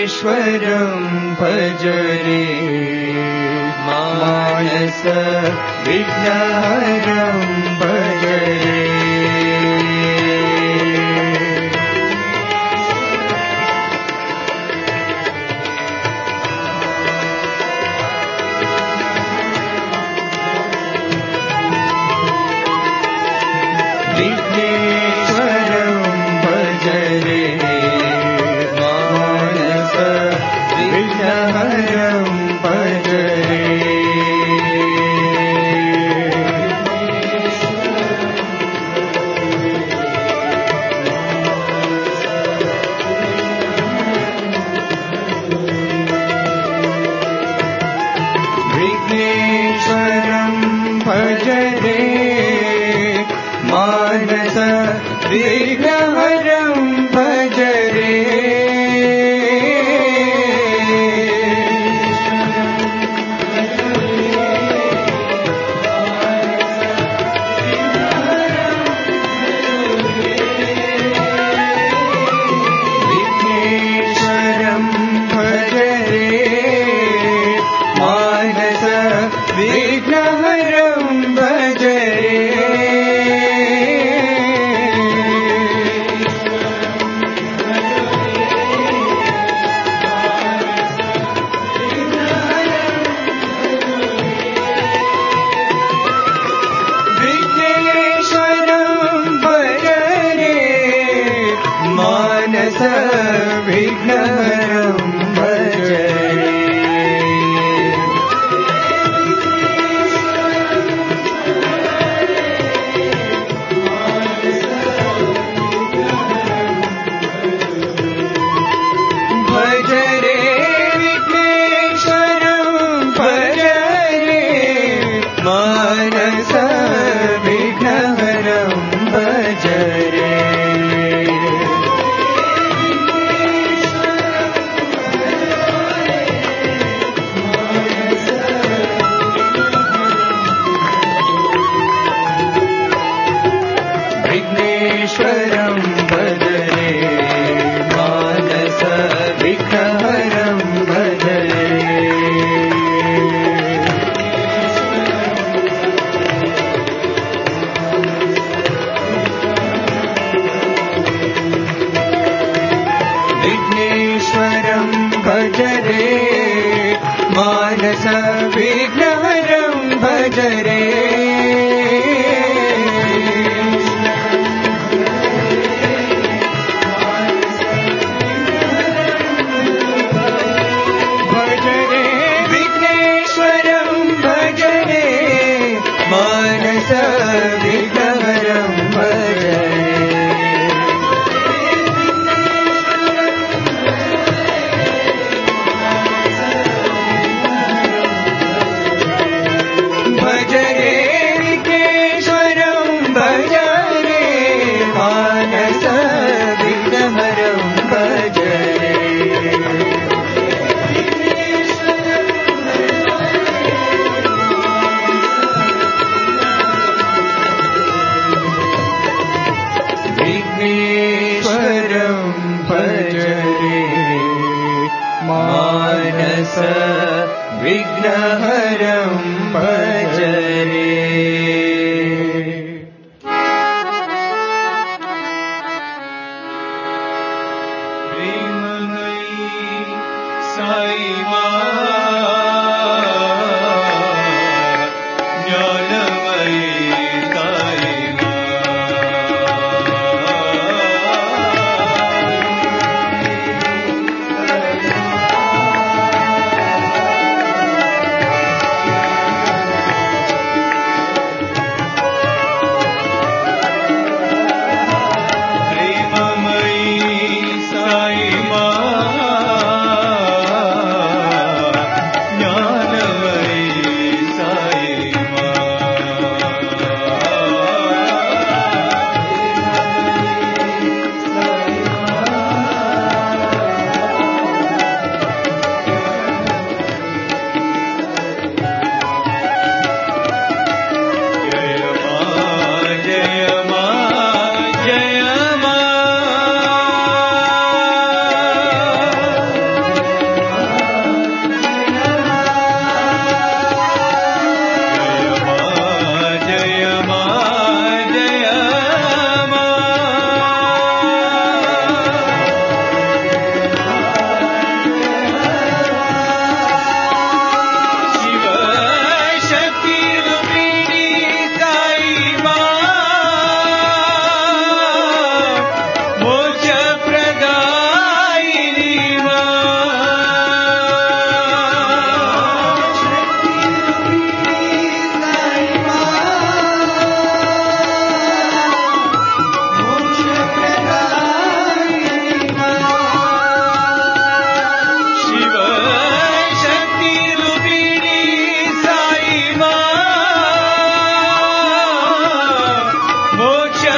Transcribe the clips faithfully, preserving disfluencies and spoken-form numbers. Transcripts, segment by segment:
विघ्नेश्वरं भज रे मानस विघ्नहरं भज रे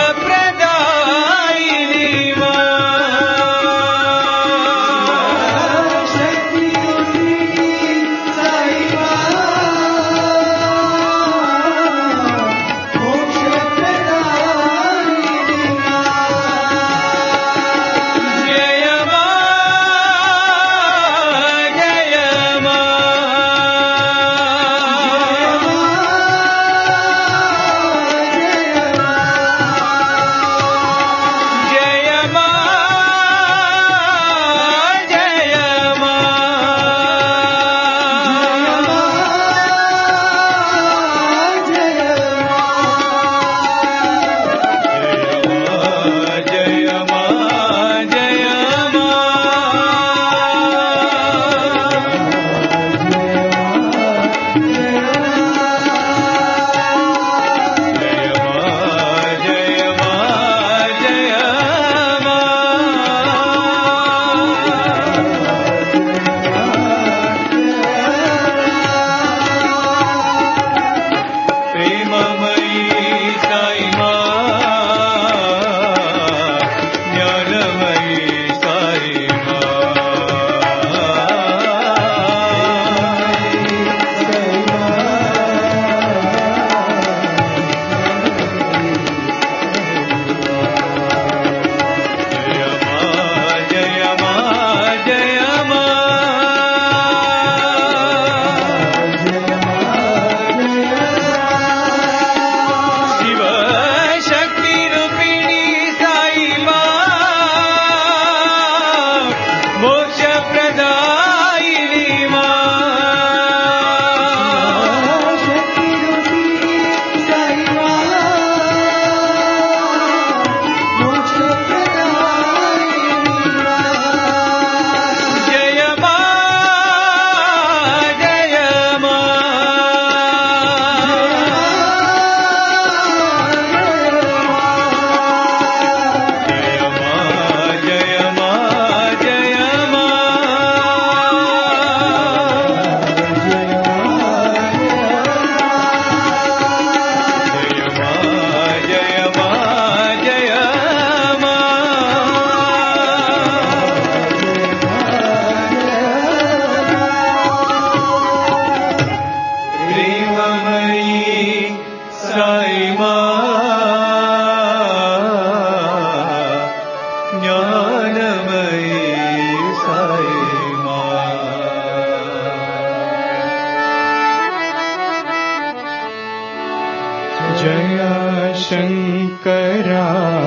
शङ्करा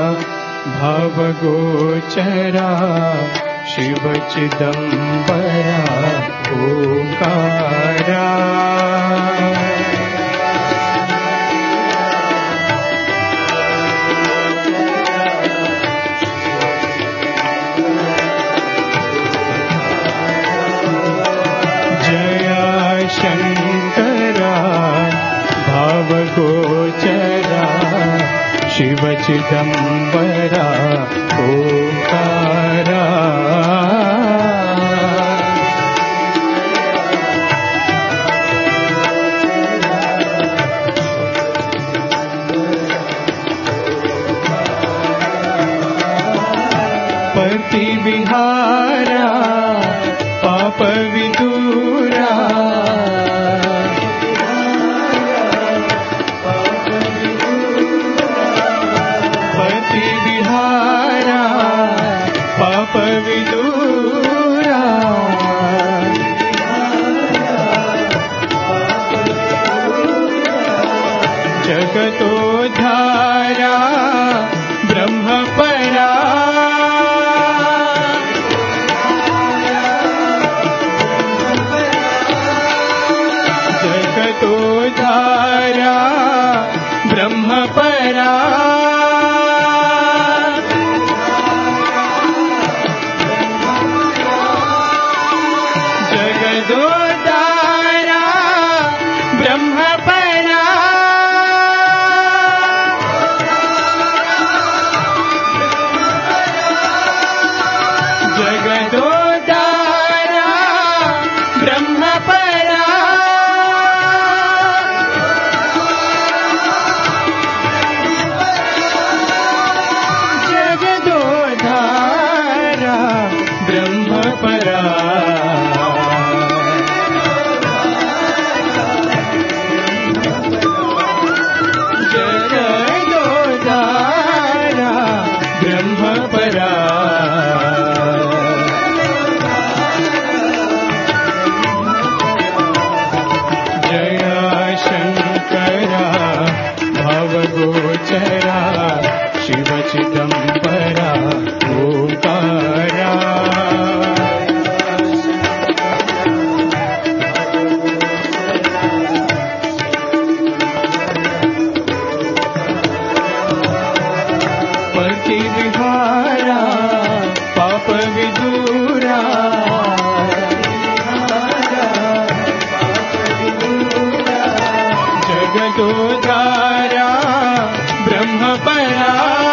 भवगोचरा शिवचिदम्बरा ओंकारा शङ्करा भावगोचरा शिवचिदम्बरा ओंकारा पतिविहारा पापविदूरा पतिविहारा पापविदूरा जगतोद्धारा ब्रह्मपरा चिदंबरा ओंकारा पति विहारा पाप विदूरा जगदोद्धारा ब्रह्मपरा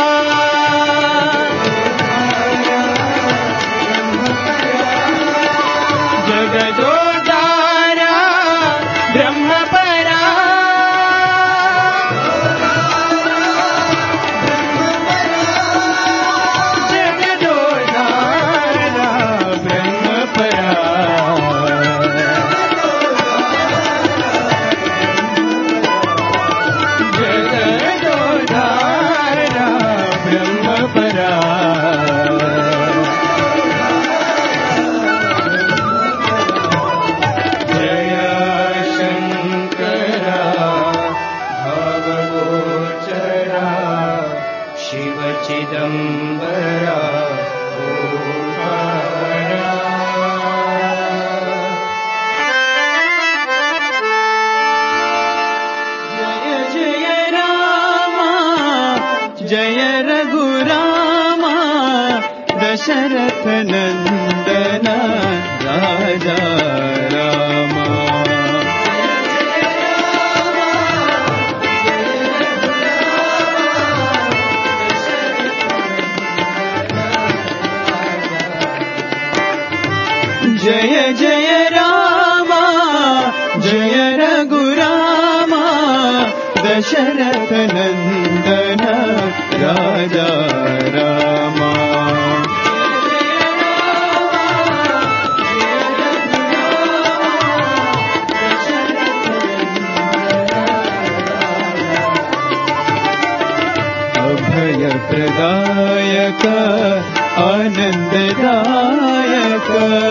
जगदोद्धारा ब्रह्मपरा जगदोद्धारा ब्रह्मपरा जगदोद्धारा ब्रह्मपरा जय शंकरा भवगोचरा शिव चिदंबरा ओंकारा जय जय रामा जय रघुरामा दशरथ नंदन राजा रामा जय जय रामा जय रघुरामा दशरथ नंदन राजा रामा अभय प्रदायक आनंददायक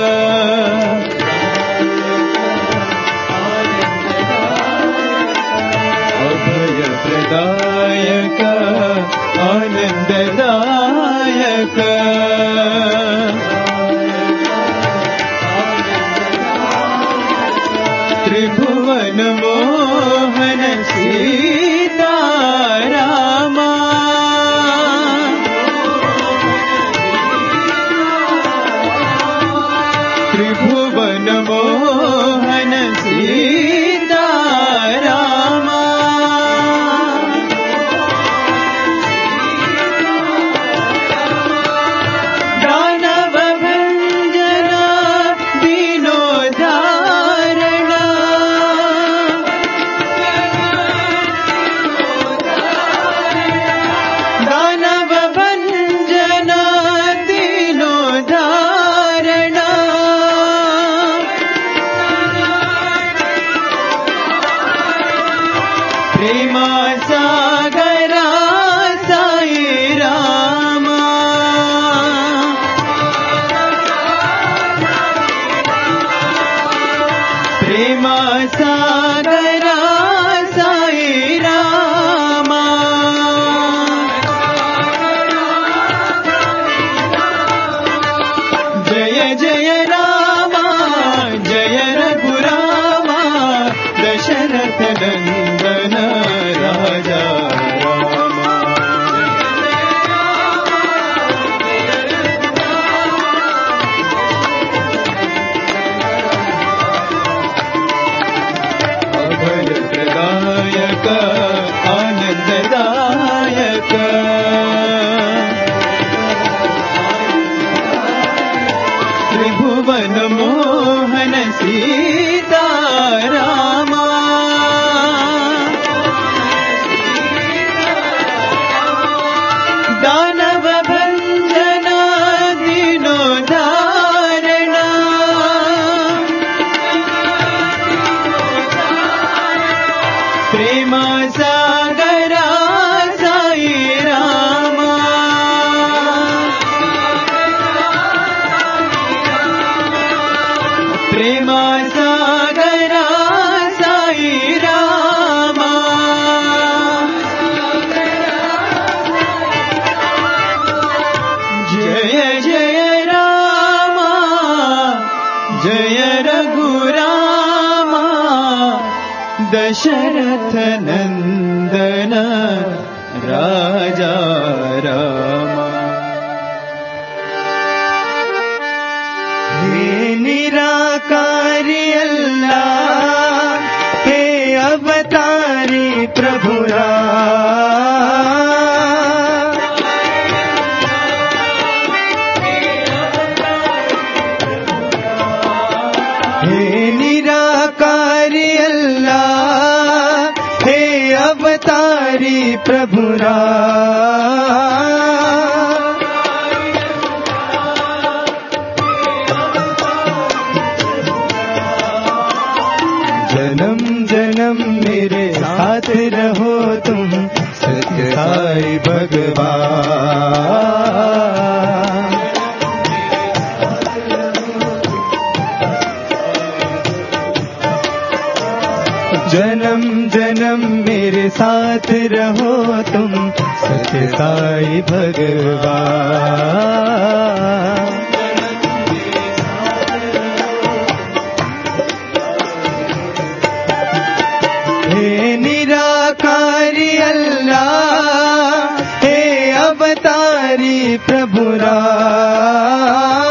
अभय प्रदायक आनंददायक त्रिभुवन मोहन सीतारामा त्रिभुवन मोहन सीतारामा दानव भंजन दीनोद्धारण दानव भंजन दीनोद्धारण प्रेमा सागरा साई रामा प्रेमा सागरा साई रामा जय जय रामा जय रघुरामा दशरथ नंदन राजा रामा अभय प्रदायक आनंददायक त्रिभुवन मोहन सीतारामा दानव भंजन दीनोद्धारण प्रेमा सागरा साई रामा प्रेमा सागरा साई रामा दशरथ नंदन राजा रामा। हे निराकारी अल्लाह, हे अवतारी प्रभु राम। हे निराकारी अल्लाह, हे अवतारी प्रभु राम। जन्म जन्म मेरे साथ रहो तुम सत्य साई भगवान। जन्म जन्म मेरे साथ रहो तुम सत्य साई भगवान। हे निराकारी अल्लाह, हे अवतारी प्रभु राम।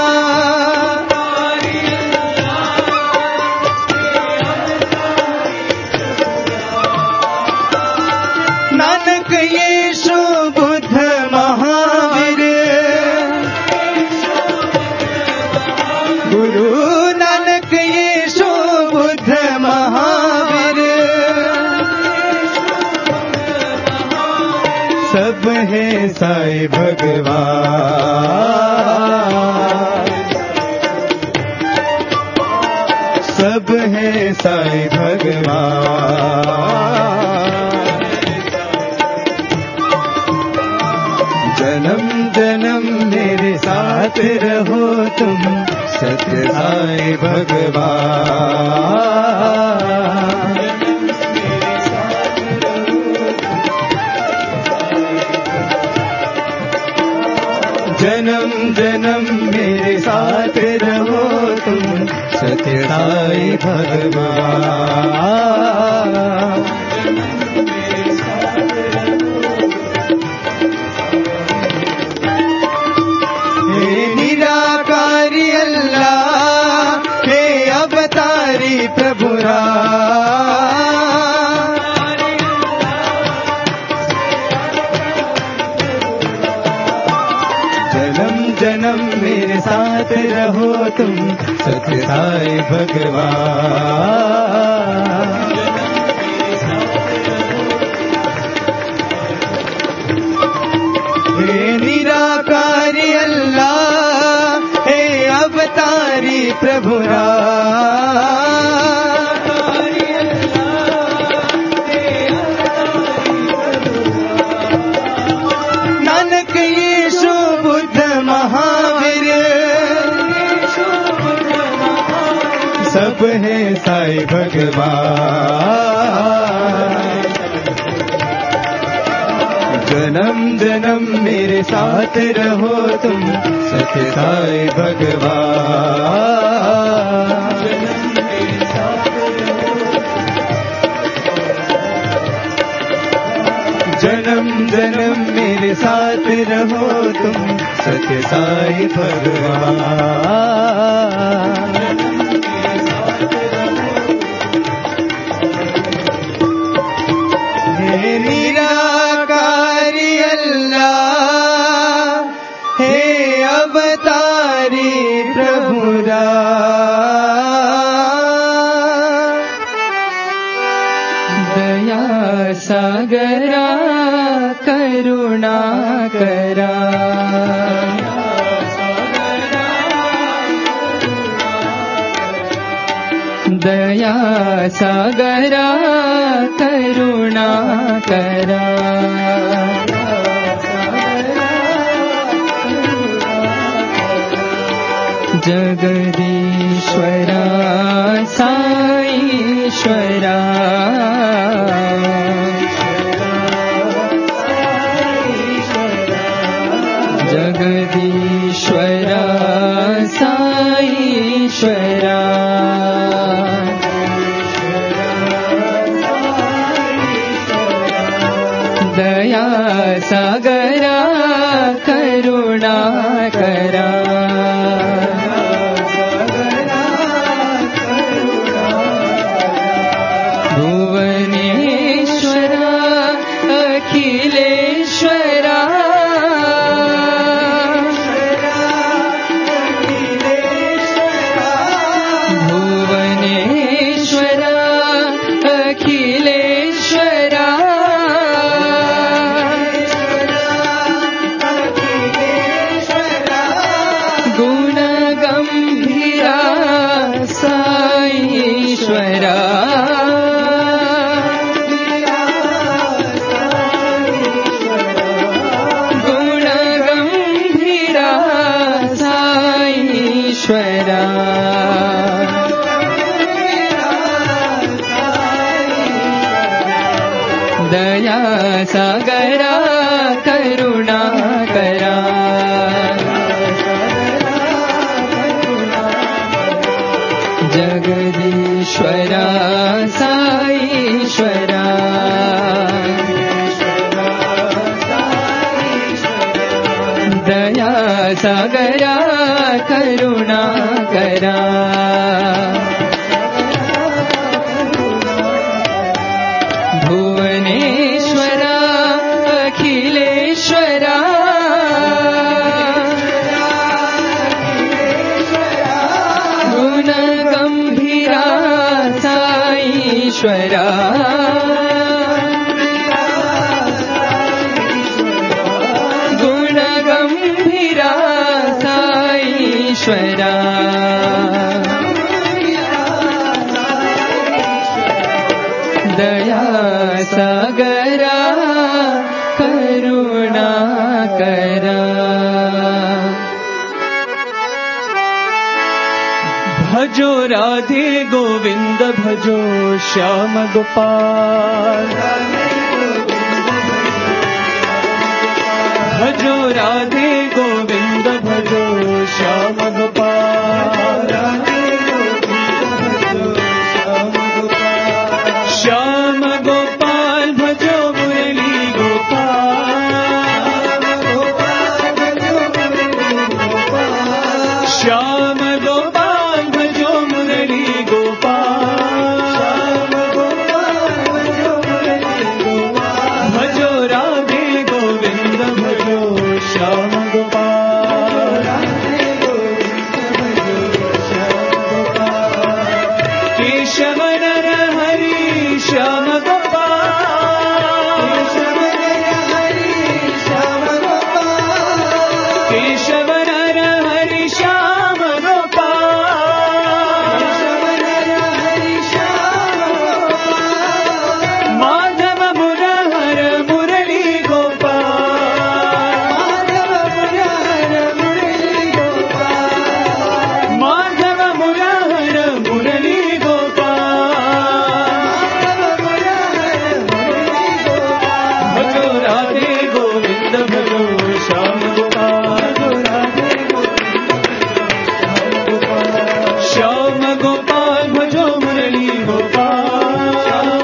नानक यीशु बुद्ध महावीर, गुरु नानक यीशु बुद्ध महावीर, सब है साई भगवान। सब है साई भगवान। जन्म जन्म मेरे साथ रहो तुम सत्य साई भगवान। जन्म जन्म मेरे साथ रहो तुम सत्य साई भगवान। हे निराकारी अल्लाह, हे अवतारी प्रभु राम। जन्म जन्म मेरे साथ रहो तुम सत्य साई भगवान। हे निराकारी अल्लाह, हे अवतारी प्रभु राम। नानक यीशु बुद्ध महावीर, सब है साई भगवान। जन्म जन्म मेरे साथ रहो तुम सत्य साई भगवान। जन्म जन्म मेरे साथ रहो तुम सत्य साई भगवान। हे निराकारी अल्लाह, हे अवतारी प्रभु राम। दया सागरा करुणा करा, दया सागरा करुणा करा। जगदीश्वरा साईश्वरा, जगदीश्वरा साईश्वरा, करा भुवनेश्वरा अखिलेश्वरा भुवनेश्वरा अखिलेश्वरा गुणगम्भीरा साईश्वरा गुणगम्भीरा साईश्वरा दया सागरा करुणा करा जगदीश्वरा साईश्वरा दया सागरा करुणा करा भुवनेश्वरा अखिलेश्वरा गुणगम्भीरा साईश्वरा गुणगम्भीरा साईश्वरा दया सागरा करुणा करा भजो राधे गोविंद भजो श्याम गोपाल भजो राधे गोविंद भजो श्याम गोपाल श्याम गोपाल भजो मुरली गोपाल श्याम गोपाल भजो मुरली गोपाल भजो राधे गोविंद भजो श्याम गोपाल केशव नर हरि श्याम गोपाल केशव नर हरि श्याम गोपाल माधव मुरहर मुरली गोपाल माधव मुरहर मुरली गोपाल भजो राधे गोविंद भजो श्याम गोपाल श्याम गोपाल भजो मुरली गोपाल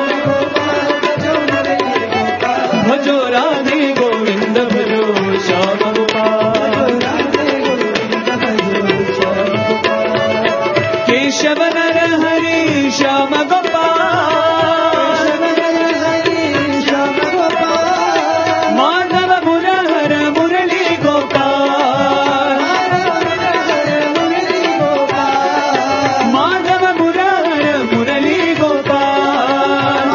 भजो राधे गोविंद भजो श्याम गोपाल केशव नर हरि श्याम गोपाल माधव मुरहर मुरली गोपाल माधव मुरहर मुरली गोपाल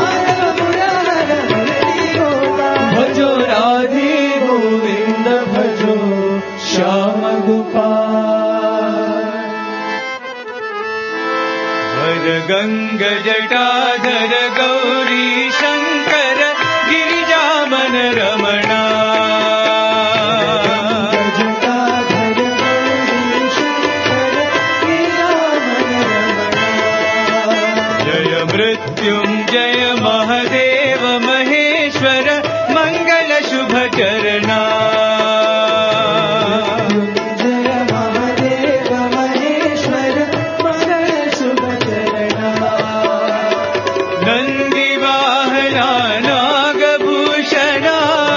भजो राधे गोविंद भजो श्याम गोपाल हर गंग जटाधर गौरी शंकर गिरिजामन रमणा जय मृत्युंजय महादेव महेश्वर मंगल शुभ चरणा नंदी वाहना नागभूषणा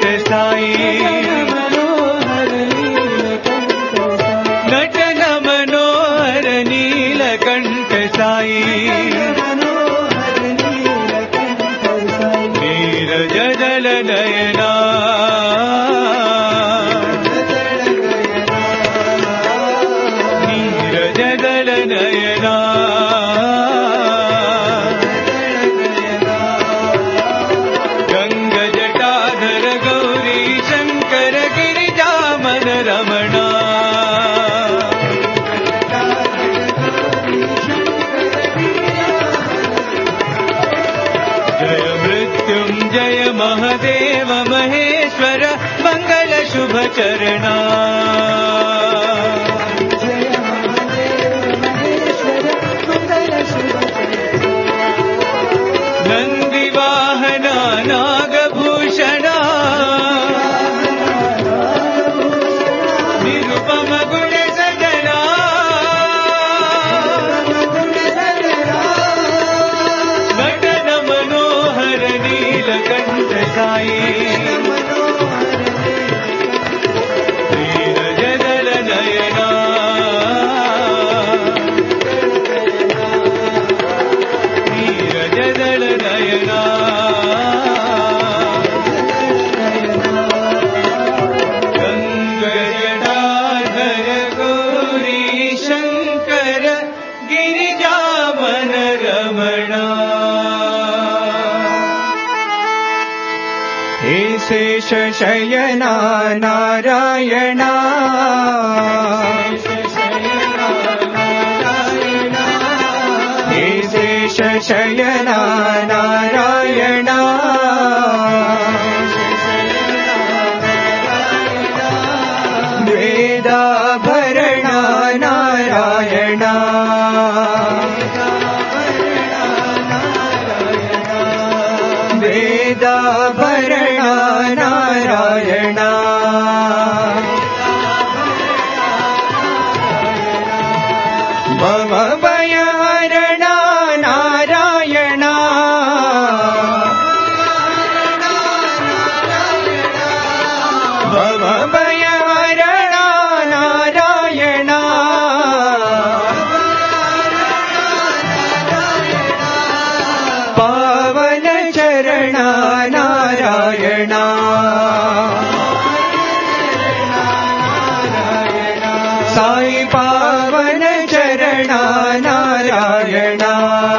साई नटन मनोहर नीलकंठ साई नीरज जल नयना नीरज जल नयना महादेव महेश्वर मंगल शुभ चरणा नंदी वाहना नागभूषणा निरुपम गुण सजना नटन मनोहर नीलकंठ साई नीरज जल नयना नीरज जल नयना गंगजटाधर गौरी शंकर गिरिजावन रमणा हे शेष शयना नारायणा हे शेष शयना नारायणा वेदाभरणा नारायणा वेदाभरणा नारायणा भवभयहरणा नारायणा भवभयहरणा नारायणा पावन चरणा नारायणा साई पावन चरणा नारायणा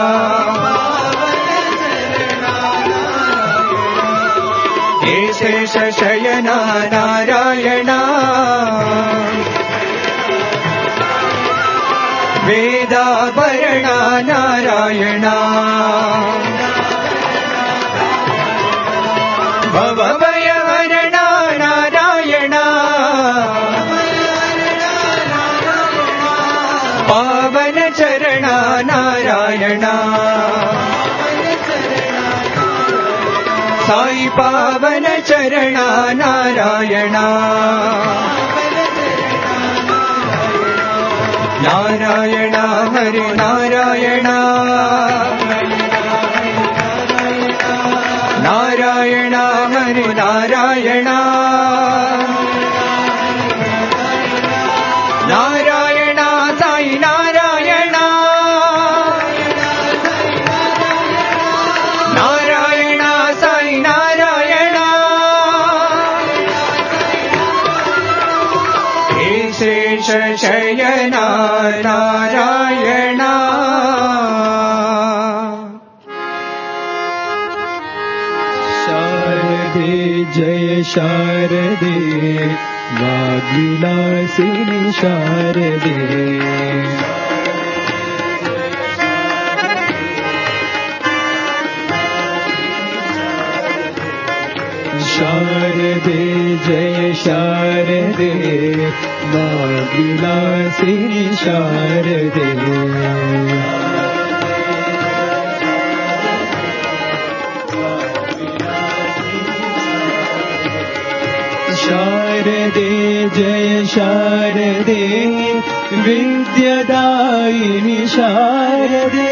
हे शेष शयना नारायणा वेदाभरणा नारायणा भवभयहरणा नारायणा पावन चरणा नारायणा साई पावन चरणा नारायणा नारायणा हरि नारायणा नारायणा हरि नारायणा नारायणा साई नारायणा नारायणा साई नारायणा हे शेष शयना नारायणा जय शारदे वाग्विलासिनी शारदे शारदे जय शारदे वाग्विलासिनी शारदे शारदे जय शारदे विद्यादायिनी शारदे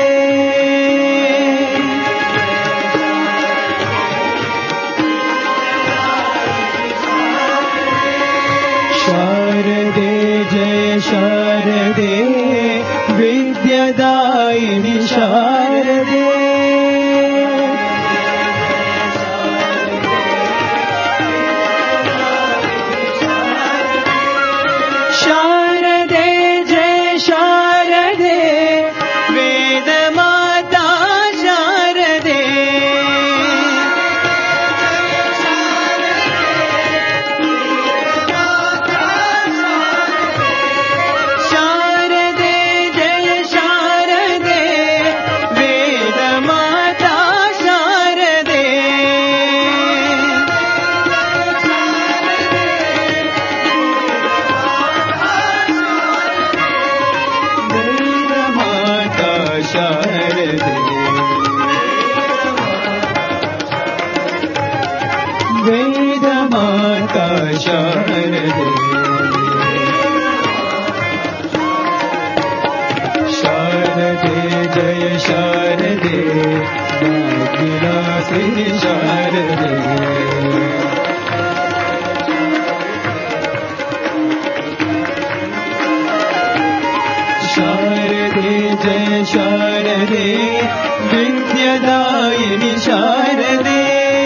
विलासिनि शारदे शारदे जय शारदे विद्यादायिनि शारदे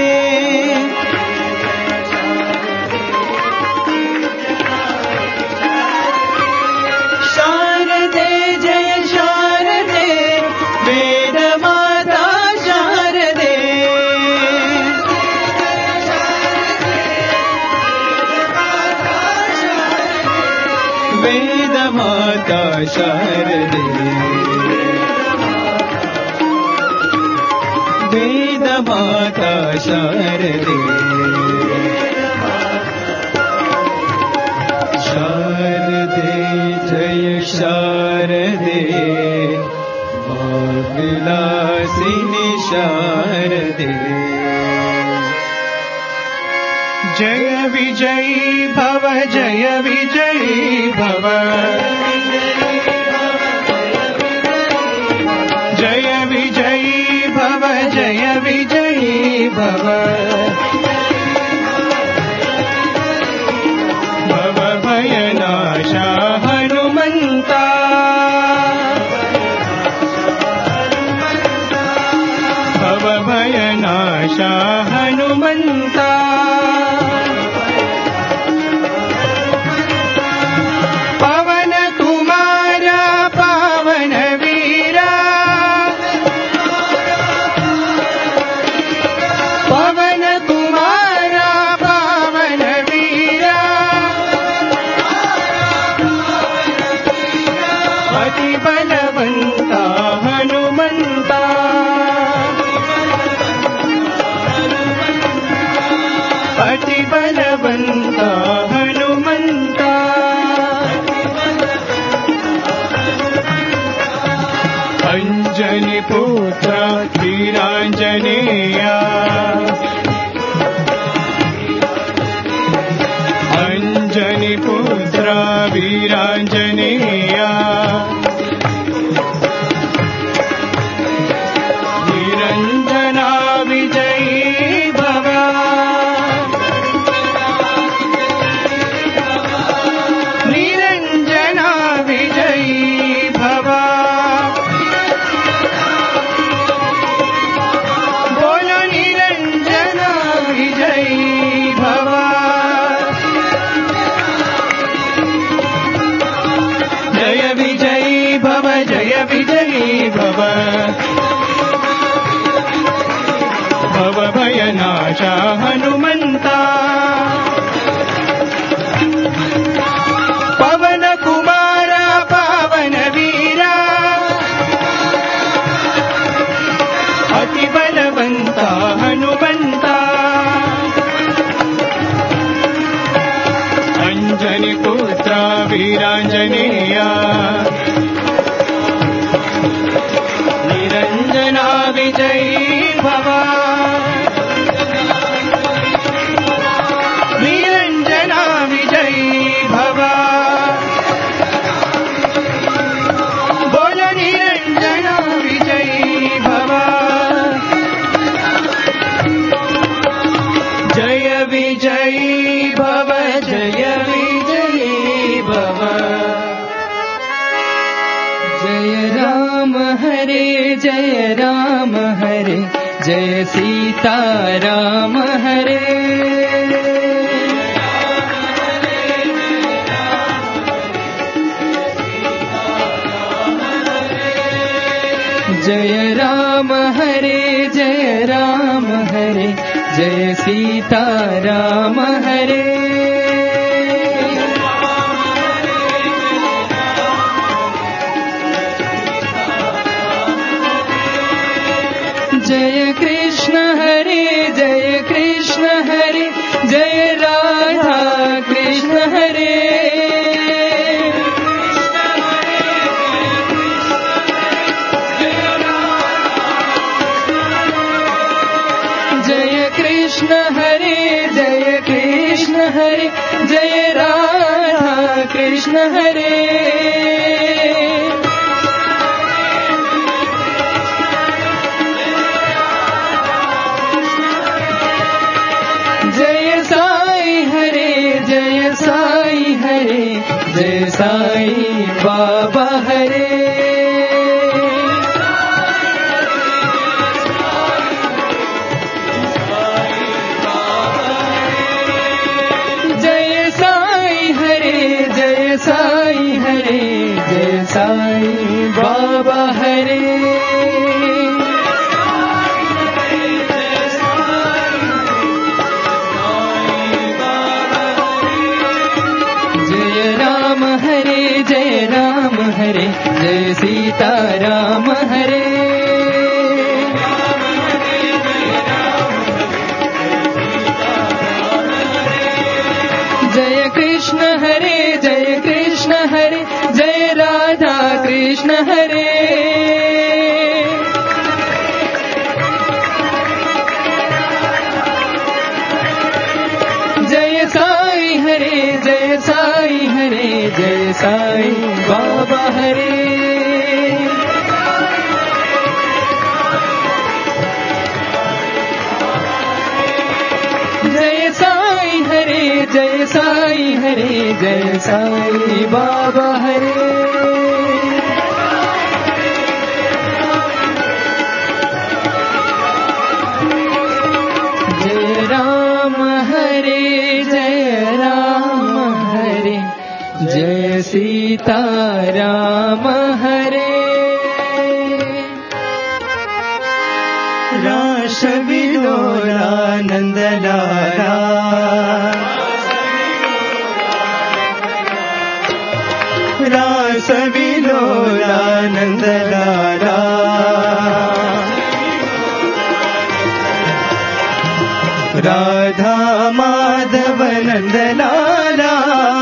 शारदे जय शारदे वेदमाता शारदे वेदमाता शारदे वेदमाता शारदे शारदे जय शारदे विलासिनि शारदे जय विजयी भव जय विजयी भव जय विजयी भव जय विजयी भव भव भयनाशा हनुमन्ता भव भयनाशा हनुमन्ता पवन कुमारा पावन वीरा पवन कुमारा पावन वीरा अति बलवंता हनुमंता अति बलवंता हनुमंता अंजनी पुत्र वीरांजनेया अंजनी पुत्र वीरांजनेया निरंजना विजयी भव निरंजना विजयी भव बोलो निरंजना विजयी भव जय विजयी भव जय विजयी भव भव भयनाशा हनुमन्ता पवन कुमारा पावन वीरा अति बलवंता हनुमन्ता अंजनी पुत्र वीरांजनेया निरंजना विजयी भव निरंजना विजयी भव बोल निरंजना विजयी भव जय विजयी भव जय विजयी भव जय राम हरे जय राम हरे जय सीता राम हरे जय राम हरे जय राम हरे जय सीता राम हरे जय कृष्ण हरे जय कृष्ण हरे जय राधा कृष्ण हरे जय कृष्ण हरे जय कृष्ण हरे जय राधा कृष्ण हरे जय साईं बाबा हरे जय साईं हरे जय साईं हरे जय साईं बाबा हरे जय राम हरे जय सीता राम हरे जय कृष्ण हरे जय कृष्ण हरे जय राधा कृष्ण हरे जय साईं हरे जय साईं हरे जय साईं बाबा हरे जय साईं हरे जय साईं हरे जय साईं बाबा हरे जय राम हरे जय राम हरे जय सीता राम हरे रास विलोला नंद लाला रास विलोला नंद लाला राधा माधव नंद लाला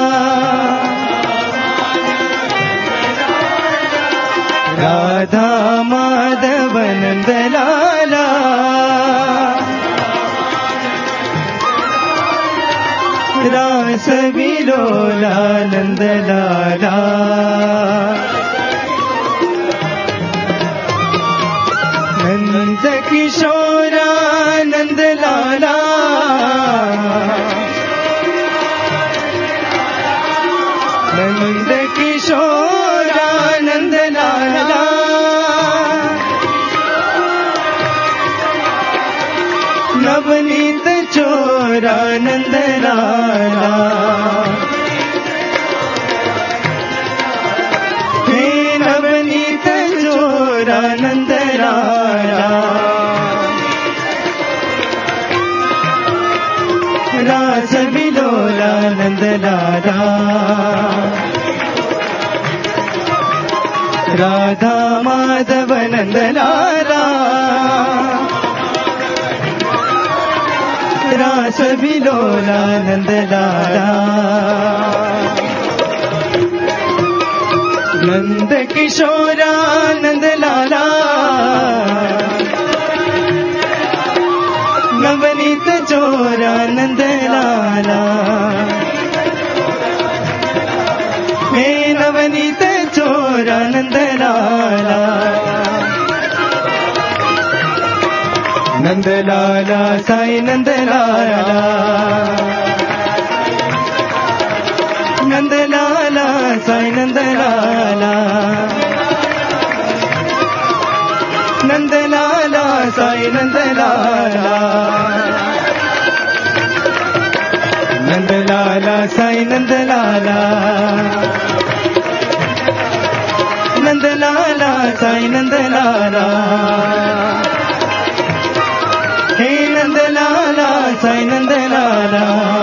राधा माधव नंद लाला रास विलोला नंद लाला नंद किशोरा नंद लाला नंद किशोरा नंद लाला नवनीत चोरा नंद लाला हे नवनीत चोरा नंद लाला रास विलोला नंद लाला राधा माधव नंद लाला रास विलोला नंद लाला नंद किशोरा नंद लाला नवनीत चोरा नंद लाला हे नवनीत चोरा नंद लाला नंद लाला साईं नंद लाला नंद लाला साईं नंद लाला नंद लाला साईं नंद लाला नंद लाला साईं नंद लाला नंद लाला साईं नंद लाला हे नंद लाला साईं नंद लाला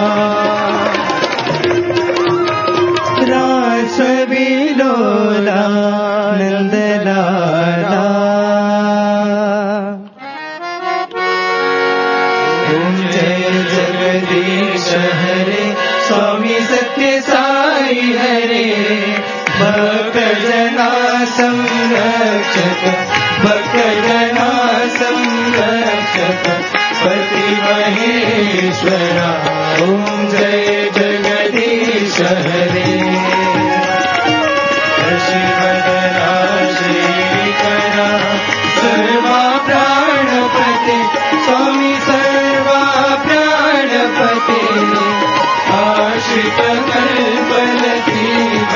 रास विलोला नंद लाला ओम जय जगदीश हरे स्वामी सत्य साई हरे भक्त जना संरक्षक भक्त जना संरक्षक पति महेश्वरा ओम जय जगदीश हरे शिवदरा श्रीकरा सर्वा प्राणपते स्वामी सर्वा प्राणपते आश्रित कल्पलती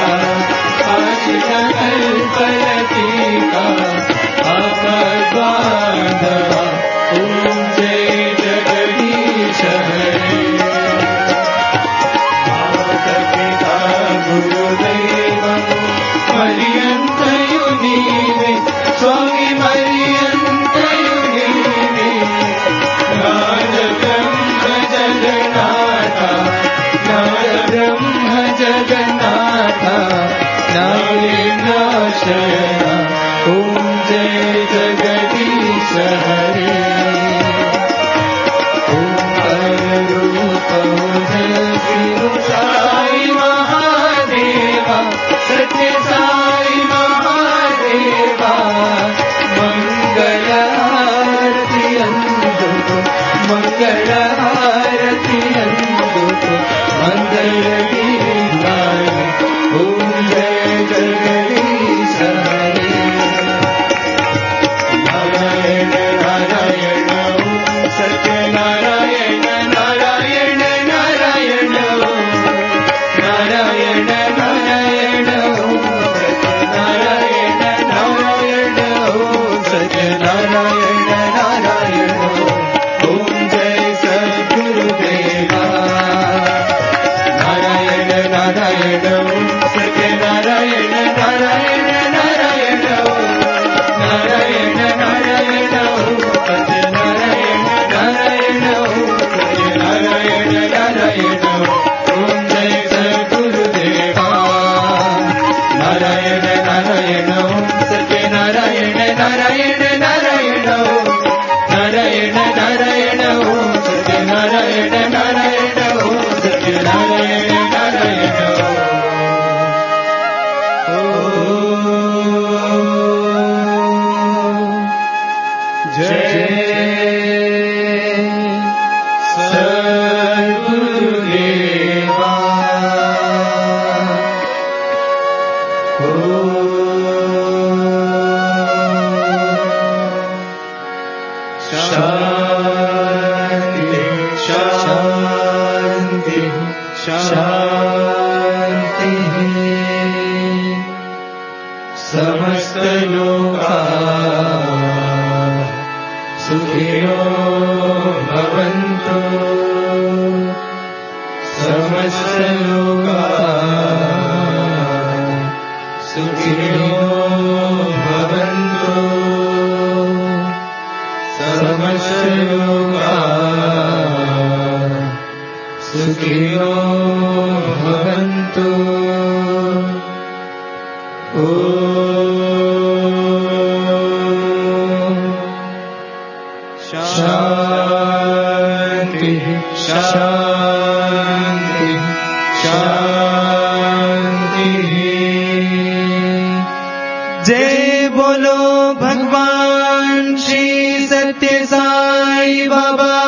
గురుదైవము మరియంతయు నీవే స్వామి మరియంతయు నీవే నాద బ్రహ్మ జగన్నాథ నాద బ్రహ్మ జగన్నాథ నారాయణాశయ ఓం జయ జగదీశ హరే साई महादेवा सत्य साई महादेवा मंगल आरती अंदुको मंगल आरती अंदुको मंगल गीताय ओम जय जगदीश हरे नारायण नारायण सत्य नारायण नारायण नारायण नारायण नारायण नारायण नारायण सत्य नारायण नारायण ओम जय सद्गुरुदेवा नारायण नारायण सत्य नारायण नारायण नारायण नारायण नारायण सत्य नारायण नारायण सत्य नारायण नारायण ओम जय सद्गुरुदेवा नारायण नारायण सत्य नारायण नारायण नारायण नारायण नारायण सत्य नारायण नारायण सत्य नारायण नारायण जय सद्गुरुदेवा शांति शांति शांति समस्त लोका सुखिनो भवन्तु समस्त लोका सुखिनो भवन्तु समस्त लोका सुखिनो भवन्तु शांति शांति शांति जय बोलो भगवान श्री सत्य साई बाबा